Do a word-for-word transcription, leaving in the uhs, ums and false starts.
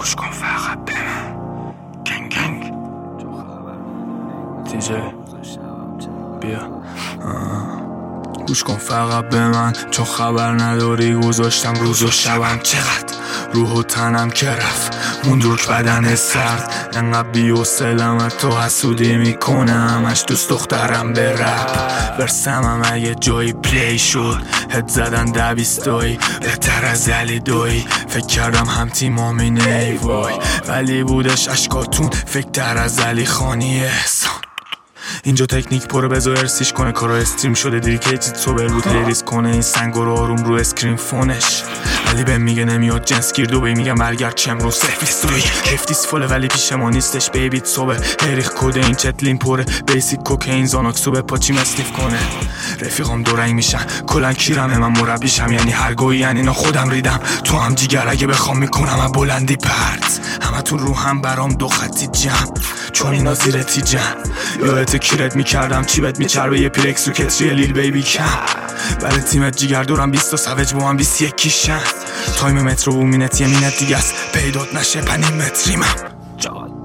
گوش کن فقط به من گنگ گنگ دیجی بیا گوش کن فقط به من چون خبر نداری گذاشتم روز و شبم چقدر روح و تنم که رفت موند روک بدن سرد انقدر بی‌حوصله‌ام تو حسودی میکنم همش دوست دخترم به رپ برسمم اگه جایی پلی شد هد زدن ده بیستایی بهتر از علی دوی فکر کردم هم تیمامینه ای وای ولی بودش اشکاتون فکر تر از علی خانی احسان اینجا تکنیک پره بذار ارسیش کنه کارا استریم شده دیریکیتید سوبر بود لیریز کنه این سنگو رو آروم رو اسکرین فونش ولی به میگه نمیاد جنس گیر دوبی میگم برگرد چم رو سرویس دوی هفتیس فوله ولی پیش ما نیستش بیبیت صبح هریخ کده این چتلین پره بیسیک کوکین زاناکسو به پاچیم استیف کنه رفیقام دو رنگ میشن کلن کیرمه من مربیشم یعنی هر گویی یعنی اینا خودم ریدم تو هم جیگر اگه بخوام میکنم من بلندی پرت همتون رو هم برام دو خطی جمع چون اینا زیر تیجن یادت کیرت میکردم چی بهت میچربه یه پیرکس رو کتری لیل بیبی کم ولی تیمت جیگر دورم بیست و سوج با هم بیست یکیشن تایم مترو و مینت یه مینت دیگه است پیدات نشه پنیم متریمم